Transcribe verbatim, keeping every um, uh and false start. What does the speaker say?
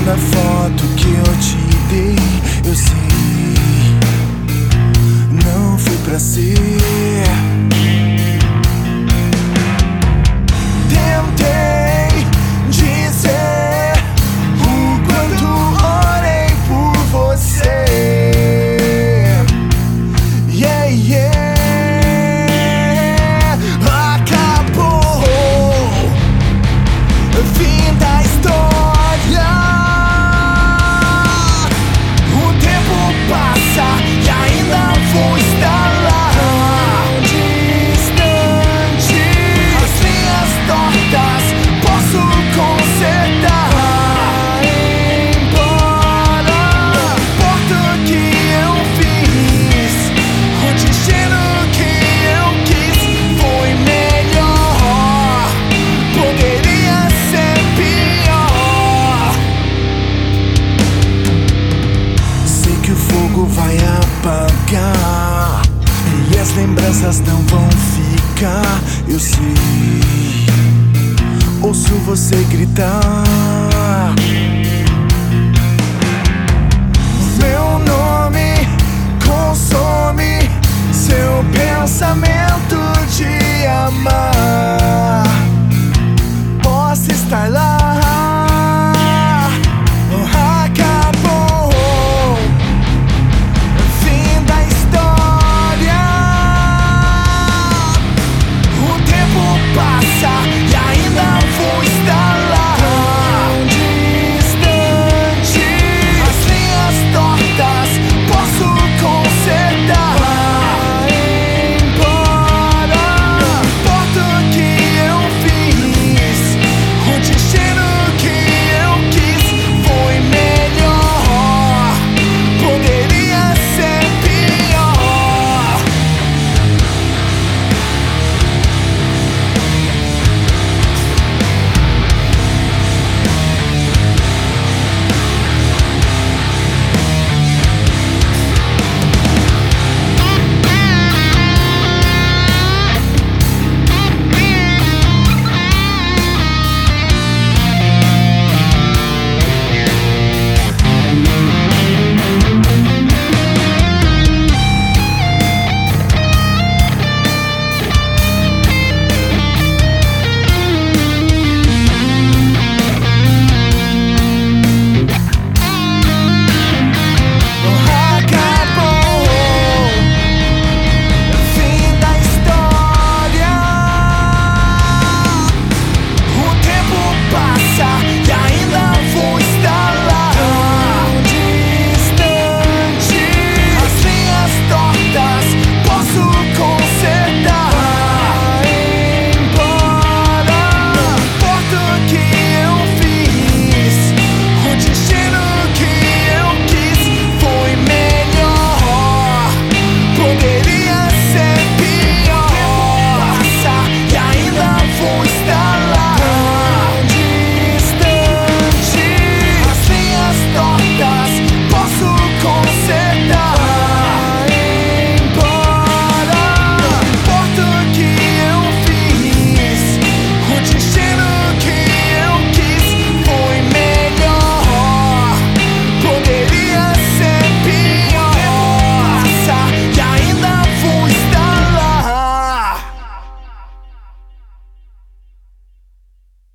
Cada foto que eu te dei, eu sei, não foi pra ser. Tentei dizer o quanto orei por você. Yeah, yeah. Acabou o fim da história. O tempo passa e ainda vou estar lá, distante. As linhas tortas posso consertar. Embora não importa o que eu fiz, o destino que eu quis foi melhor. Poderia ser pior. Sei que o fogo vai apagar e as lembranças não vão ficar. Eu sei, ouço você gritar meu nome, consome seu pensamento de amar. Posso estar lá. Acabou o fim da história. O tempo passa e ainda vou estar lá, distante. As linhas tortas posso consertar. Embora não importa o que eu fiz, o destino que eu quis foi melhor. Poderia ser pior. What you